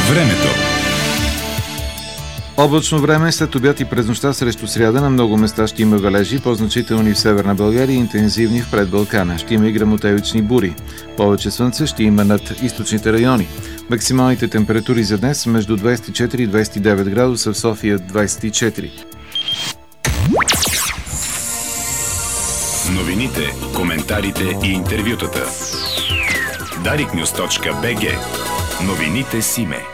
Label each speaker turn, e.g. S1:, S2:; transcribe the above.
S1: Времето.
S2: Облачно време, след обяд и през нощта срещу сряда на много места ще има валежи, по-значителни в Северна България и интензивни в предбалкана. Ще има и гръмотевични бури. Повече слънце ще има над източните райони. Максималните температури за днес между 24 и 29 градуса, в София 24.
S1: Новините, коментарите и интервютата. Дарикnews.bg. Новините Симе.